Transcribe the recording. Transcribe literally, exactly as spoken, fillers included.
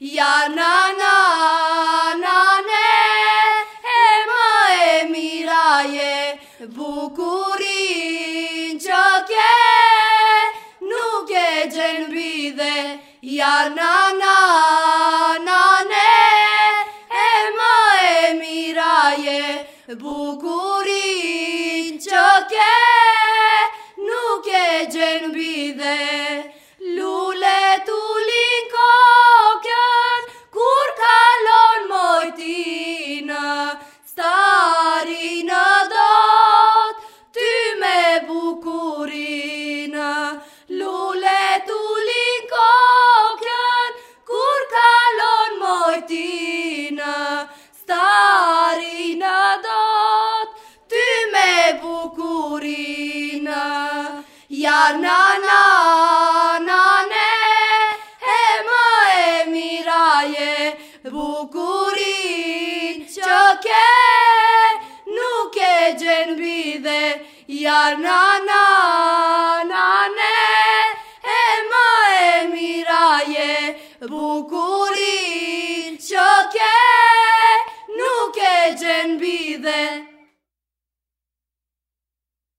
Ja na na na ne e më e mira je, bukurin që ke nuk e gjen bidhe. Ja na na na ne e më e mira je, bukurin që ke nuk e gjen bidhe. Lulet ulin kokën kur kalon mojtinë, stari në dot ty me bukurinë. Lulet ulin kokën kur kalon mojtinë, stari në dot ty me bukurinë. Ja na